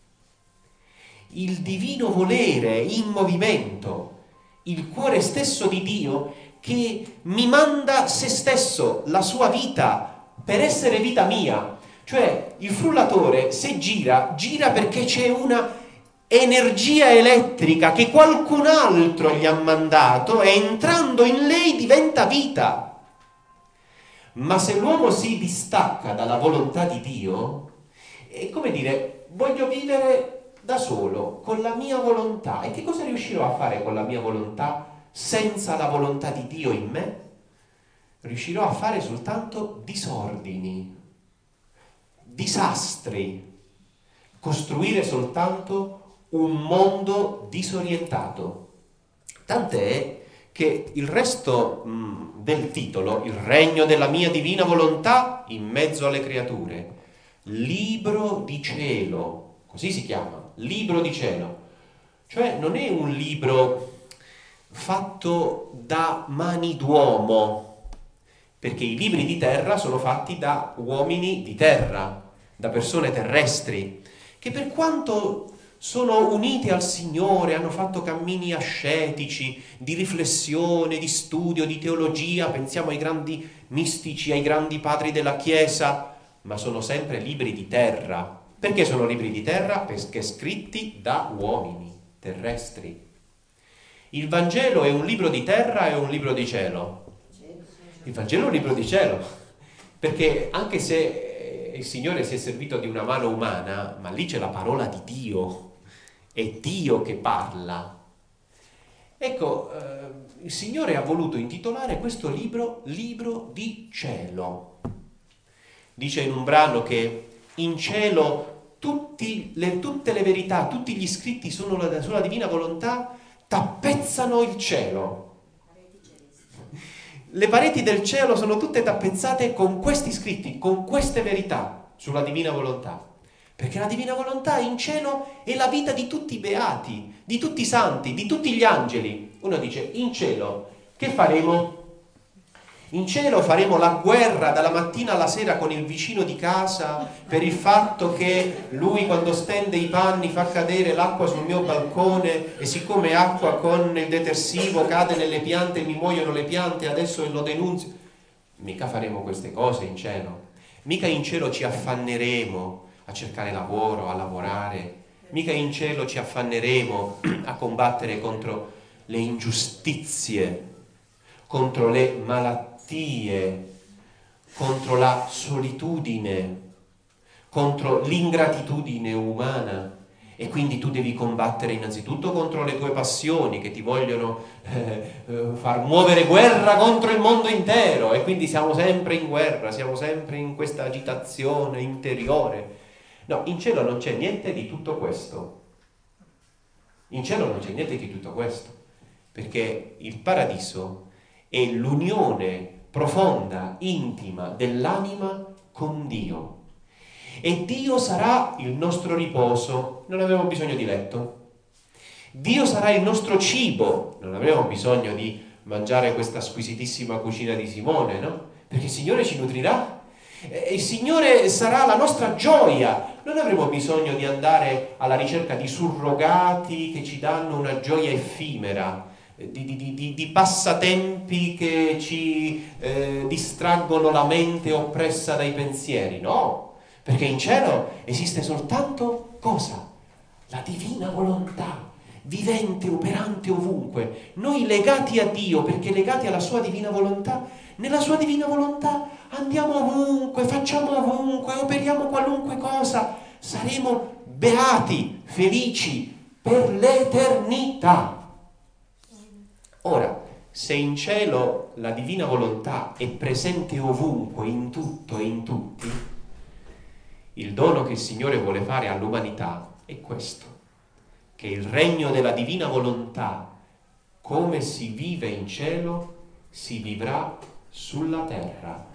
il divino volere in movimento, il cuore stesso di Dio che mi manda se stesso, la sua vita, per essere vita mia. Cioè il frullatore, se gira, gira perché c'è una energia elettrica che qualcun altro gli ha mandato e entrando in lei diventa vita. Ma se l'uomo si distacca dalla volontà di Dio, è come dire: voglio vivere da solo, con la mia volontà. E che cosa riuscirò a fare con la mia volontà senza la volontà di Dio in me? Riuscirò a fare soltanto disordini, disastri, costruire soltanto un mondo disorientato. Tant'è che il resto mh, del titolo, il regno della mia divina volontà in mezzo alle creature, libro di cielo, così si chiama, libro di cielo, Cioè non è un libro fatto da mani d'uomo, perché i libri di terra sono fatti da uomini di terra, da persone terrestri, che per quanto sono uniti al Signore, hanno fatto cammini ascetici, di riflessione, di studio, di teologia, pensiamo ai grandi mistici, ai grandi padri della Chiesa, ma sono sempre libri di terra. Perché sono libri di terra? Perché scritti da uomini terrestri. Il Vangelo è un libro di terra e un libro di cielo? Il Vangelo è un libro di cielo, perché anche se il Signore si è servito di una mano umana, ma lì c'è la parola di Dio, è Dio che parla. Ecco, eh, il Signore ha voluto intitolare questo libro Libro di cielo. Dice in un brano che in cielo tutti le, tutte le verità, tutti gli scritti sulla, sulla divina volontà tappezzano il cielo. Le pareti del cielo sono tutte tappezzate con questi scritti, con queste verità sulla divina volontà. Perché la divina volontà in cielo è la vita di tutti i beati, di tutti i santi, di tutti gli angeli. Uno dice, in cielo che faremo? In cielo faremo la guerra dalla mattina alla sera con il vicino di casa per il fatto che lui quando stende i panni fa cadere l'acqua sul mio balcone e siccome acqua con il detersivo cade nelle piante e mi muoiono le piante, adesso lo denunzio. Mica faremo queste cose in cielo. Mica in cielo ci affanneremo a cercare lavoro, a lavorare. Mica in cielo ci affanneremo a combattere contro le ingiustizie, contro le malattie, contro la solitudine, contro l'ingratitudine umana. E quindi tu devi combattere innanzitutto contro le tue passioni che ti vogliono eh, far muovere guerra contro il mondo intero, e quindi siamo sempre in guerra, siamo sempre in questa agitazione interiore. No, in cielo non c'è niente di tutto questo. In cielo non c'è niente di tutto questo, perché il paradiso è l'unione profonda, intima dell'anima con Dio. E Dio sarà il nostro riposo, non avremo bisogno di letto. Dio sarà il nostro cibo, non avremo bisogno di mangiare questa squisitissima cucina di Simone, no? Perché il Signore ci nutrirà. Il Signore sarà la nostra gioia, non avremo bisogno di andare alla ricerca di surrogati che ci danno una gioia effimera, di, di, di, di passatempi che ci eh, distraggono la mente oppressa dai pensieri, no, perché in cielo esiste soltanto cosa? La divina volontà, vivente, operante ovunque. Noi legati a Dio, perché legati alla sua divina volontà, nella sua divina volontà andiamo ovunque, facciamo ovunque, operiamo qualunque cosa, saremo beati, felici per l'eternità. Ora, se in cielo la divina volontà è presente ovunque, in tutto e in tutti, il dono che il Signore vuole fare all'umanità è questo, che il regno della divina volontà, come si vive in cielo, si vivrà sulla terra.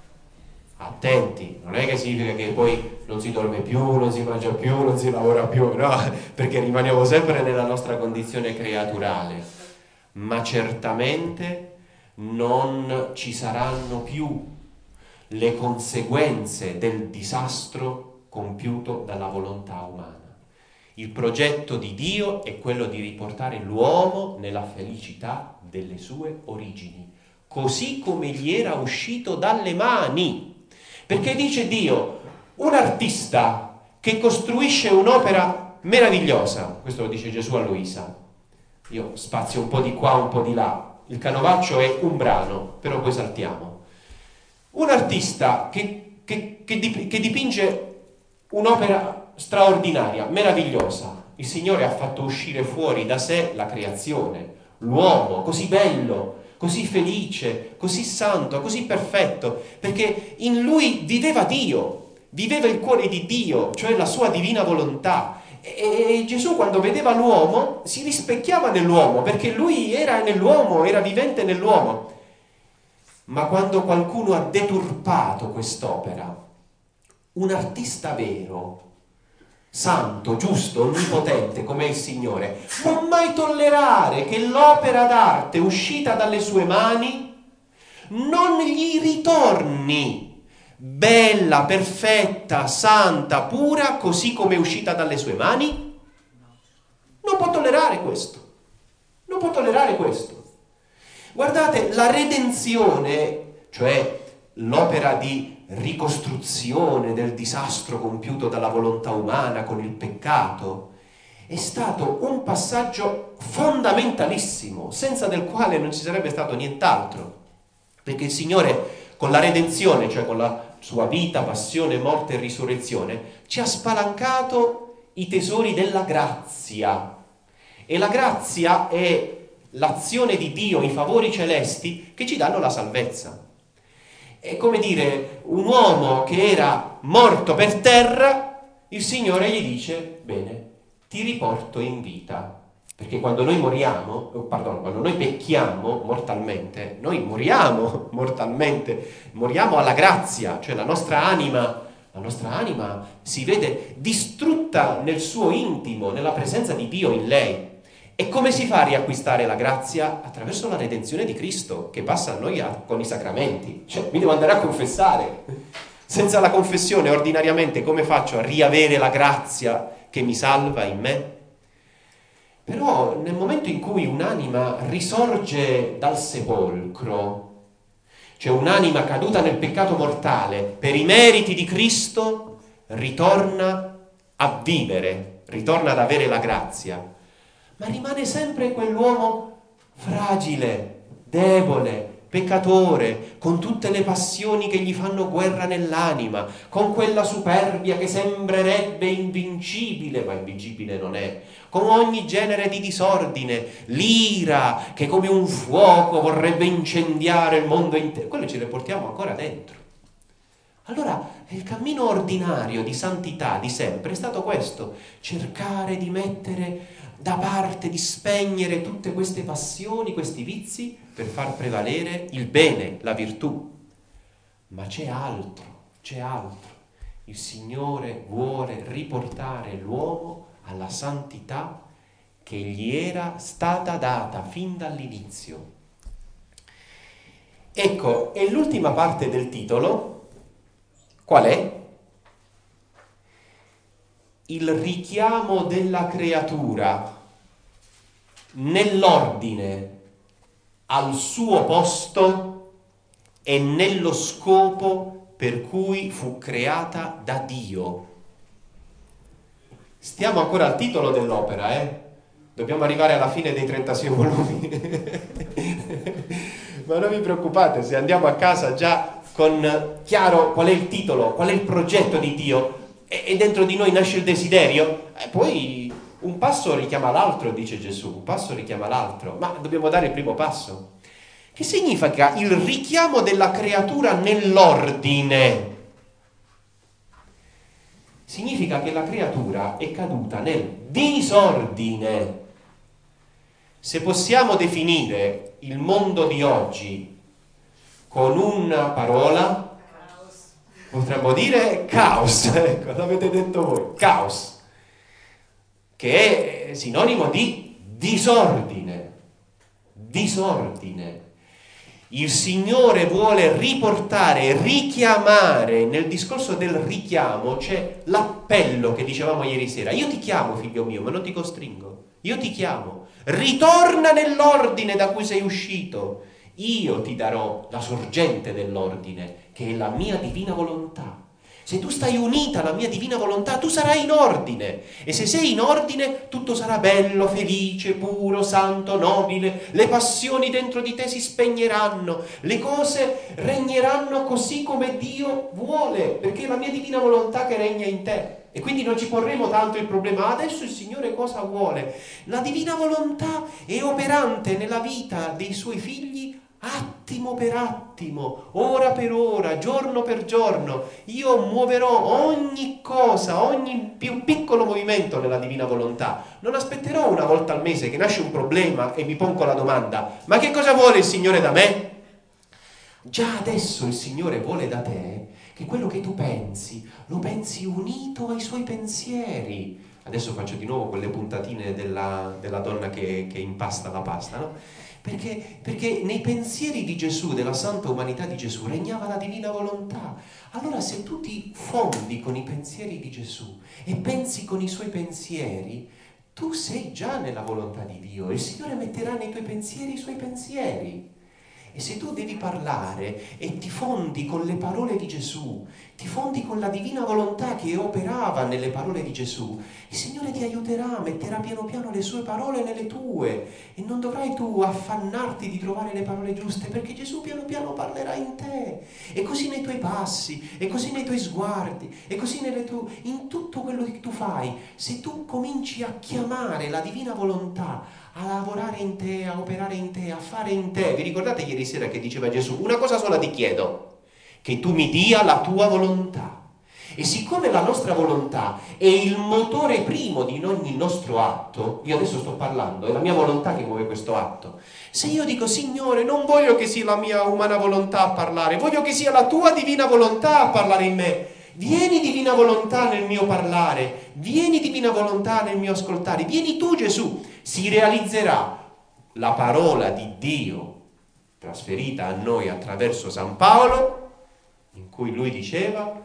Attenti, non è che significa che poi non si dorme più, non si mangia più, non si lavora più, no, perché rimaniamo sempre nella nostra condizione creaturale, ma certamente non ci saranno più le conseguenze del disastro compiuto dalla volontà umana. Il progetto di Dio è quello di riportare l'uomo nella felicità delle sue origini, così come gli era uscito dalle mani. Perché dice Dio, un artista che costruisce un'opera meravigliosa, questo lo dice Gesù a Luisa, io spazio un po' di qua, un po' di là, il canovaccio è un brano, però poi saltiamo. Un artista che, che, che, dip- che dipinge un'opera straordinaria, meravigliosa, il Signore ha fatto uscire fuori da sé la creazione, l'uomo così bello, così felice, così santo, così perfetto, perché in lui viveva Dio, viveva il cuore di Dio, cioè la sua divina volontà. E Gesù, quando vedeva l'uomo, si rispecchiava nell'uomo, perché lui era nell'uomo, era vivente nell'uomo. Ma quando qualcuno ha deturpato quest'opera, un artista vero santo, giusto, onnipotente come il Signore, non mai tollerare che l'opera d'arte uscita dalle sue mani non gli ritorni bella, perfetta, santa, pura, così come è uscita dalle sue mani? Non può tollerare questo. Non può tollerare questo. Guardate, la redenzione, cioè l'opera di ricostruzione del disastro compiuto dalla volontà umana con il peccato, è stato un passaggio fondamentalissimo, senza del quale non ci sarebbe stato nient'altro, perché il Signore con la redenzione, cioè con la sua vita, passione, morte e risurrezione, ci ha spalancato i tesori della grazia, e la grazia è l'azione di Dio, i favori celesti che ci danno la salvezza. È come dire, un uomo che era morto per terra, il Signore gli dice: bene, ti riporto in vita. Perché quando noi moriamo, pardon, quando noi pecchiamo mortalmente, noi moriamo mortalmente, moriamo alla grazia, cioè la nostra anima, la nostra anima si vede distrutta nel suo intimo, nella presenza di Dio in lei. E come si fa a riacquistare la grazia? Attraverso la redenzione di Cristo, che passa a noi a, con i sacramenti. Cioè, mi devo andare a confessare. Senza la confessione, ordinariamente, come faccio a riavere la grazia che mi salva in me? Però, nel momento in cui un'anima risorge dal sepolcro, cioè un'anima caduta nel peccato mortale, per i meriti di Cristo, ritorna a vivere, ritorna ad avere la grazia. Ma rimane sempre quell'uomo fragile, debole, peccatore, con tutte le passioni che gli fanno guerra nell'anima, con quella superbia che sembrerebbe invincibile, ma invincibile non è, con ogni genere di disordine, l'ira che come un fuoco vorrebbe incendiare il mondo intero. Quello ce le portiamo ancora dentro. Allora, il cammino ordinario di santità di sempre è stato questo: cercare di mettere da parte, di spegnere tutte queste passioni, questi vizi, per far prevalere il bene, la virtù. Ma c'è altro, c'è altro. Il Signore vuole riportare l'uomo alla santità che gli era stata data fin dall'inizio. Ecco, e l'ultima parte del titolo, qual è? Il richiamo della creatura nell'ordine, al suo posto e nello scopo per cui fu creata da Dio. Stiamo ancora al titolo dell'opera, eh? Dobbiamo arrivare alla fine dei trentasei volumi. Ma non vi preoccupate, se andiamo a casa già con chiaro qual è il titolo, qual è il progetto di Dio, e dentro di noi nasce il desiderio, e poi un passo richiama l'altro, dice Gesù, un passo richiama l'altro, ma dobbiamo dare il primo passo. Che significa il richiamo della creatura nell'ordine? Significa che la creatura è caduta nel disordine. Se possiamo definire il mondo di oggi con una parola, potremmo dire caos. Ecco, l'avete detto voi, caos, che è sinonimo di disordine. Disordine. Il Signore vuole riportare, richiamare. Nel discorso del richiamo c'è l'appello che dicevamo ieri sera: io ti chiamo, figlio mio, ma non ti costringo, io ti chiamo, ritorna nell'ordine da cui sei uscito, io ti darò la sorgente dell'ordine, che è la mia divina volontà. Se tu stai unita alla mia divina volontà, tu sarai in ordine, e se sei in ordine tutto sarà bello, felice, puro, santo, nobile. Le passioni dentro di te si spegneranno, le cose regneranno così come Dio vuole, perché è la mia divina volontà che regna in te. E quindi non ci porremo tanto il problema: adesso il Signore cosa vuole? La divina volontà è operante nella vita dei suoi figli attimo per attimo, ora per ora, giorno per giorno. Io muoverò ogni cosa, ogni più piccolo movimento nella divina volontà. Non aspetterò una volta al mese che nasce un problema e mi pongo la domanda: ma che cosa vuole il Signore da me? Già adesso il Signore vuole da te che quello che tu pensi, lo pensi unito ai suoi pensieri. Adesso faccio di nuovo quelle puntatine della, della donna che, che impasta la pasta, no? Perché, perché nei pensieri di Gesù, della santa umanità di Gesù, regnava la divina volontà. Allora se tu ti fondi con i pensieri di Gesù e pensi con i suoi pensieri, tu sei già nella volontà di Dio. Il Signore metterà nei tuoi pensieri i suoi pensieri. E se tu devi parlare e ti fondi con le parole di Gesù, ti fondi con la divina volontà che operava nelle parole di Gesù, il Signore ti aiuterà, metterà piano piano le sue parole nelle tue e non dovrai tu affannarti di trovare le parole giuste, perché Gesù piano piano parlerà in te. E così nei tuoi passi, e così nei tuoi sguardi, e così nelle tu, in tutto quello che tu fai, se tu cominci a chiamare la divina volontà a lavorare in te, a operare in te, a fare in te. Vi ricordate ieri sera che diceva Gesù: una cosa sola ti chiedo, che tu mi dia la tua volontà. E siccome la nostra volontà è il motore primo di ogni nostro atto, io adesso sto parlando, è la mia volontà che muove questo atto. Se io dico: Signore, non voglio che sia la mia umana volontà a parlare, voglio che sia la tua divina volontà a parlare in me. Vieni divina volontà nel mio parlare, vieni divina volontà nel mio ascoltare, vieni tu Gesù. Si realizzerà la parola di Dio trasferita a noi attraverso San Paolo, in cui lui diceva: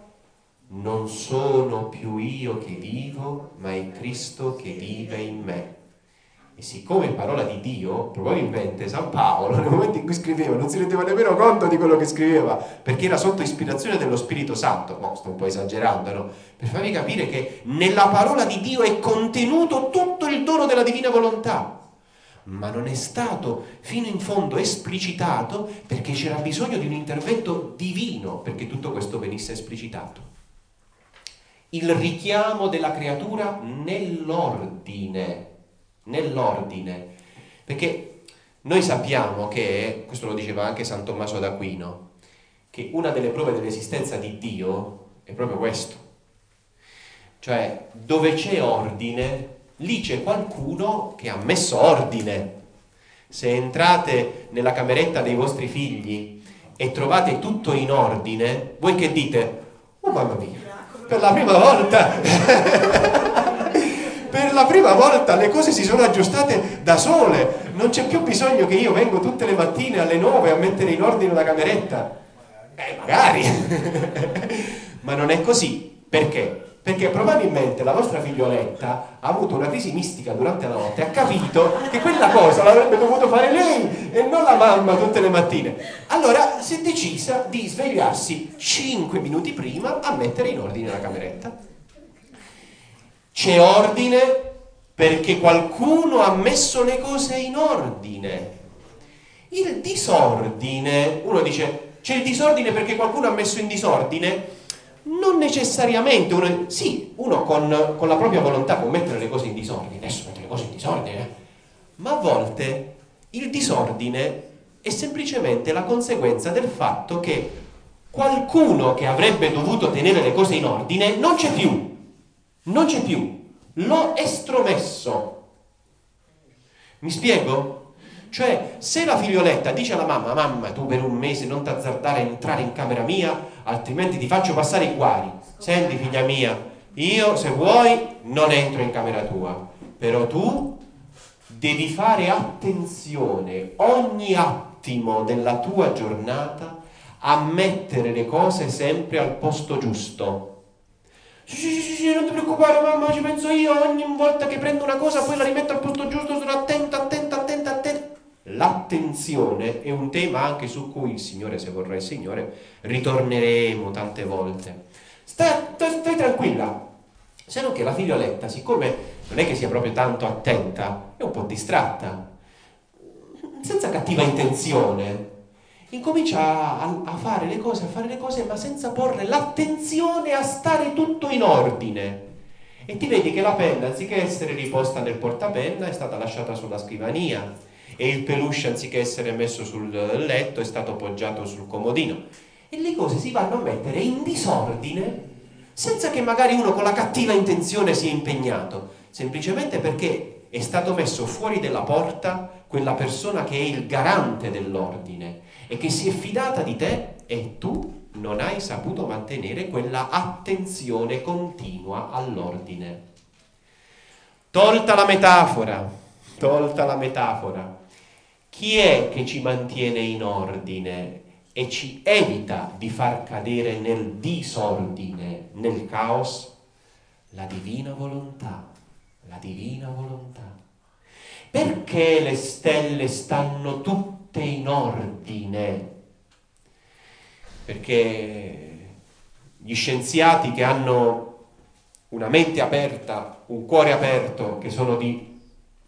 non sono più io che vivo, ma è Cristo che vive in me. E siccome è parola di Dio, probabilmente San Paolo nel momento in cui scriveva non si rendeva nemmeno conto di quello che scriveva, perché era sotto ispirazione dello Spirito Santo. No, sto un po' esagerando, no? Per farvi capire che nella parola di Dio è contenuto tutto il dono della divina volontà, ma non è stato fino in fondo esplicitato, perché c'era bisogno di un intervento divino perché tutto questo venisse esplicitato. Il richiamo della creatura nell'ordine, nell'ordine, perché noi sappiamo che, questo lo diceva anche San Tommaso d'Aquino, che una delle prove dell'esistenza di Dio è proprio questo, cioè dove c'è ordine, lì c'è qualcuno che ha messo ordine. Se entrate nella cameretta dei vostri figli e trovate tutto in ordine, voi che dite? Oh mamma mia, per la prima volta per la prima volta le cose si sono aggiustate da sole, non c'è più bisogno che io vengo tutte le mattine alle nove a mettere in ordine la cameretta. Eh, magari ma non è così. Perché? Perché probabilmente la vostra figlioletta ha avuto una crisi mistica durante la notte, ha capito che quella cosa l'avrebbe dovuto fare lei e non la mamma tutte le mattine. Allora si è decisa di svegliarsi cinque minuti prima a mettere in ordine la cameretta. C'è ordine perché qualcuno ha messo le cose in ordine. Il disordine, uno dice, c'è il disordine perché qualcuno ha messo in disordine? Non necessariamente. Uno, sì, uno con, con la propria volontà può mettere le cose in disordine, adesso mette le cose in disordine, ma a volte il disordine è semplicemente la conseguenza del fatto che qualcuno che avrebbe dovuto tenere le cose in ordine non c'è più. Non c'è più, l'ho estromesso. Mi spiego? Cioè, se la figlioletta dice alla mamma: mamma, tu per un mese non t'azzardare a entrare in camera mia, altrimenti ti faccio passare i guai. Senti figlia mia, io se vuoi non entro in camera tua, però tu devi fare attenzione ogni attimo della tua giornata a mettere le cose sempre al posto giusto. Sì, sì, sì, sì, non ti preoccupare mamma, ci penso io, ogni volta che prendo una cosa poi la rimetto al posto giusto, sono attenta, attenta, attenta, attenta. L'attenzione è un tema anche su cui il Signore, se vorrà il Signore, ritorneremo tante volte. Stai, stai tranquilla, se non che la figlioletta, siccome non è che sia proprio tanto attenta, è un po' distratta, senza cattiva intenzione, incomincia a, a fare le cose, a fare le cose, ma senza porre l'attenzione a stare tutto in ordine. E ti vedi che la penna, anziché essere riposta nel portapenna, è stata lasciata sulla scrivania, e il peluche, anziché essere messo sul letto, è stato poggiato sul comodino. E le cose si vanno a mettere in disordine senza che magari uno con la cattiva intenzione sia impegnato, semplicemente perché è stato messo fuori della porta quella persona che è il garante dell'ordine e che si è fidata di te, e tu non hai saputo mantenere quella attenzione continua all'ordine. Tolta la metafora, tolta la metafora, chi è che ci mantiene in ordine e ci evita di far cadere nel disordine, nel caos? La divina volontà, la divina volontà. Perché le stelle stanno tutte in ordine? Perché gli scienziati che hanno una mente aperta, un cuore aperto, che sono di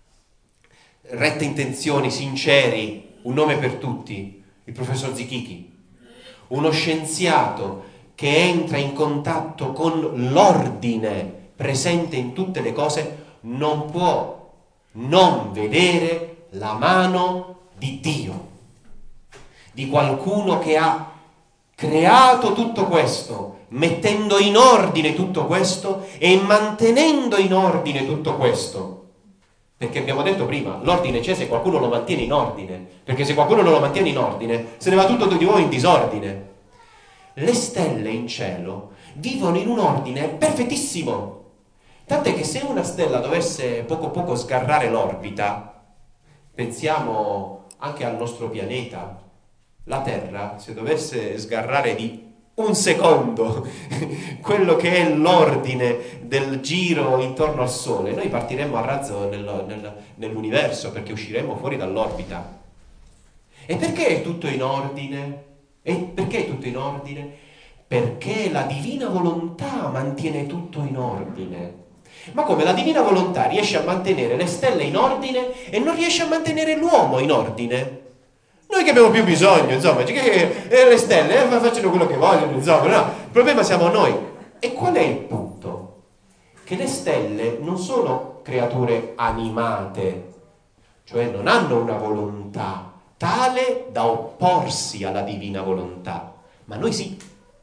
rette intenzioni, sinceri, un nome per tutti, il professor Zichichi, uno scienziato che entra in contatto con l'ordine presente in tutte le cose, non può non vedere la mano di Dio, di qualcuno che ha creato tutto questo, mettendo in ordine tutto questo e mantenendo in ordine tutto questo. Perché abbiamo detto prima, l'ordine c'è se qualcuno lo mantiene in ordine, perché se qualcuno non lo mantiene in ordine, se ne va tutto di nuovo in disordine. Le stelle in cielo vivono in un ordine perfettissimo, tant'è che se una stella dovesse poco poco sgarrare l'orbita, pensiamo anche al nostro pianeta, la Terra, se dovesse sgarrare di un secondo quello che è l'ordine del giro intorno al Sole, noi partiremmo a razzo nel, nel, nell'universo, perché usciremmo fuori dall'orbita. E perché è tutto in ordine? E perché è tutto in ordine? Perché la divina volontà mantiene tutto in ordine. Ma come la divina volontà riesce a mantenere le stelle in ordine e non riesce a mantenere l'uomo in ordine? Noi che abbiamo più bisogno, insomma, che, che, eh, le stelle eh, facciano quello che vogliono, insomma, no? Il problema siamo noi. E qual è il punto? Che le stelle non sono creature animate, cioè non hanno una volontà tale da opporsi alla divina volontà, ma noi sì.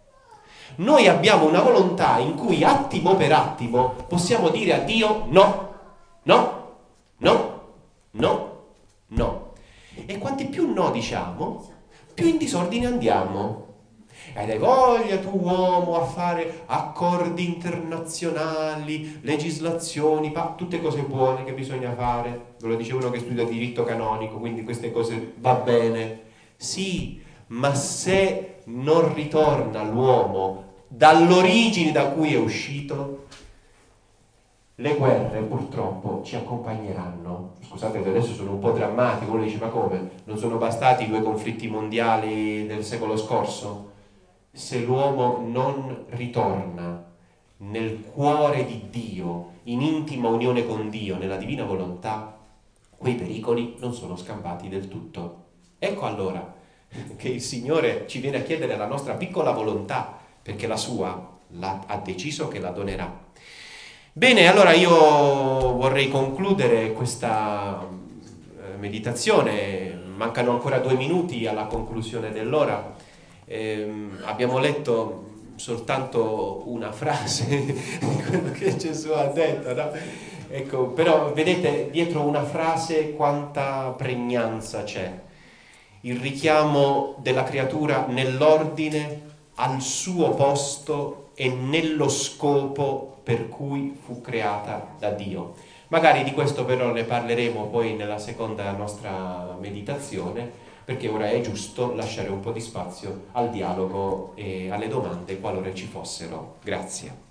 Noi abbiamo una volontà in cui attimo per attimo possiamo dire a Dio no, no, no, no, no. E quanti più no diciamo, più in disordine andiamo. Ed hai voglia tu uomo a fare accordi internazionali, legislazioni, pa- tutte cose buone che bisogna fare. Ve lo dice uno che studia diritto canonico, quindi queste cose va bene. Sì, ma se non ritorna l'uomo dall'origine da cui è uscito, le guerre purtroppo ci accompagneranno. Scusate che adesso sono un po' drammatico, uno dice ma come? Non sono bastati i due conflitti mondiali del secolo scorso? Se l'uomo non ritorna nel cuore di Dio, in intima unione con Dio, nella divina volontà, quei pericoli non sono scampati del tutto. Ecco allora che il Signore ci viene a chiedere la nostra piccola volontà, perché la sua la, ha deciso che la donerà. Bene, allora io vorrei concludere questa meditazione, mancano ancora due minuti alla conclusione dell'ora. Eh, abbiamo letto soltanto una frase di quello che Gesù ha detto, no? Ecco, però vedete dietro una frase quanta pregnanza c'è. Il richiamo della creatura nell'ordine, al suo posto e nello scopo per cui fu creata da Dio. Magari di questo però ne parleremo poi nella seconda nostra meditazione, perché ora è giusto lasciare un po' di spazio al dialogo e alle domande qualora ci fossero. Grazie.